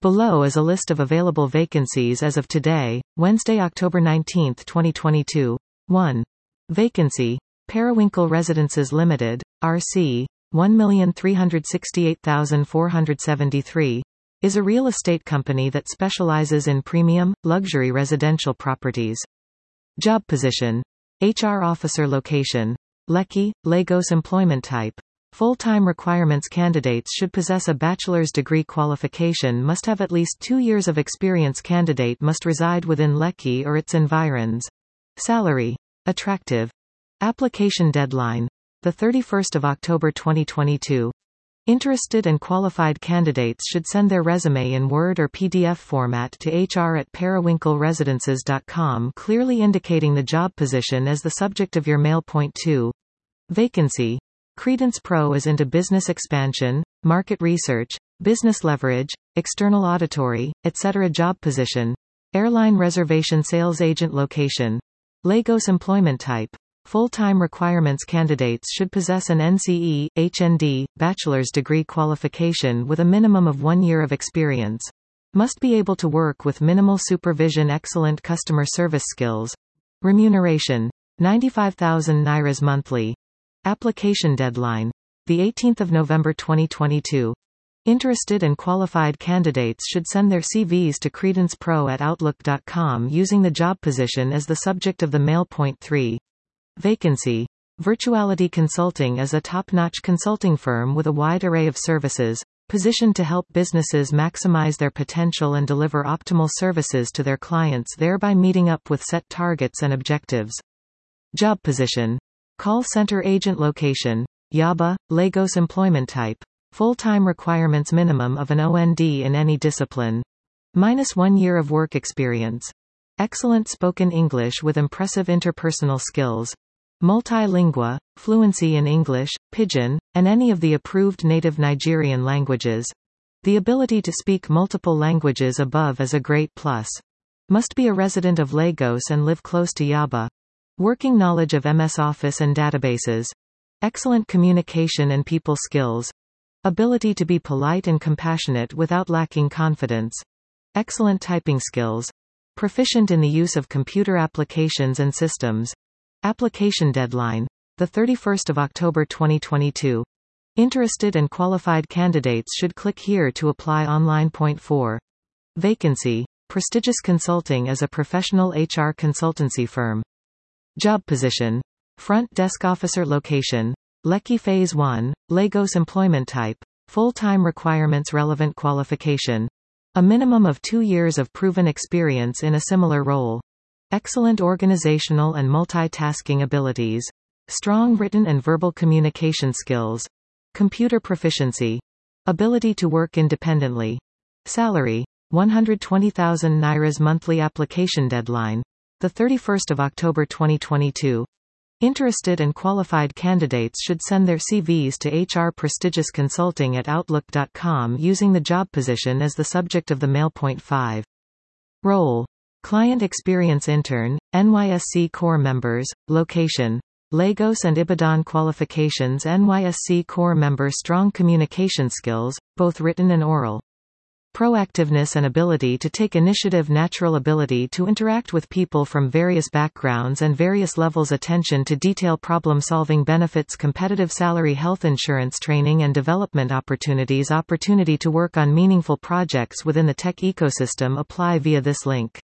Below is a list of available vacancies as of today, Wednesday, October 19, 2022. 1. Vacancy. Periwinkle Residences Limited, RC, 1,368,473, is a real estate company that specializes in premium, luxury residential properties. Job position. HR officer location. Lekki, Lagos. Employment type. Full-time requirements. Candidates should possess a bachelor's degree qualification, must have at least 2 years of experience. Candidate must reside within Lekki or its environs. Salary. Attractive. Application deadline. 31 October 2022. Interested and qualified candidates should send their resume in Word or PDF format to hr@periwinkleresidences.com, clearly indicating the job position as the subject of your mail. Point 2. Vacancy. Credence Pro is into business expansion, market research, business leverage, external auditory, etc. Job position. Airline reservation sales agent location. Lagos. Employment type. Full-time requirements. Candidates should possess an NCE, HND, bachelor's degree qualification with a minimum of 1 year of experience. Must be able to work with minimal supervision. Excellent customer service skills. Remuneration. 95,000 Nairas monthly. Application deadline. 18 November 2022. Interested and qualified candidates should send their CVs to credencepro@outlook.com using the job position as the subject of the mail. Point 3. Vacancy. Virtuality Consulting is a top-notch consulting firm with a wide array of services, positioned to help businesses maximize their potential and deliver optimal services to their clients, thereby meeting up with set targets and objectives. Job position. Call center agent location. Yaba, Lagos. Employment type. Full-time requirements. Minimum of an OND in any discipline. -1 year of work experience. Excellent spoken English with impressive interpersonal skills. Multilingual, fluency in English, Pidgin, and any of the approved native Nigerian languages. The ability to speak multiple languages above is a great plus. Must be a resident of Lagos and live close to Yaba. Working knowledge of MS Office and databases. Excellent communication and people skills. Ability to be polite and compassionate without lacking confidence. Excellent typing skills. Proficient in the use of computer applications and systems. Application deadline. 31 October 2022. Interested and qualified candidates should click here to apply online. Point 4. Vacancy. Prestigious Consulting is a professional HR consultancy firm. Job position. Front desk officer location. Lekki. Phase 1, Lagos. Employment type. Full-time requirements. Relevant qualification. A minimum of 2 years of proven experience in a similar role. Excellent organizational and multitasking abilities. Strong written and verbal communication skills. Computer proficiency. Ability to work independently. Salary. 120,000 Nairas monthly. Application deadline. 31 October 2022. Interested and qualified candidates should send their CVs to HR Prestigious Consulting at outlook.com using the job position as the subject of the mail. Point 5. Role. Client Experience Intern, NYSC Core Members, Location. Lagos and Ibadan. Qualifications. NYSC Core Member. Strong communication skills, both written and oral. Proactiveness and ability to take initiative. Natural ability to interact with people from various backgrounds and various levels. Attention to detail. Problem solving. Benefits. Competitive salary. Health insurance. Training and development opportunities. Opportunity to work on meaningful projects within the tech ecosystem. Apply via this link.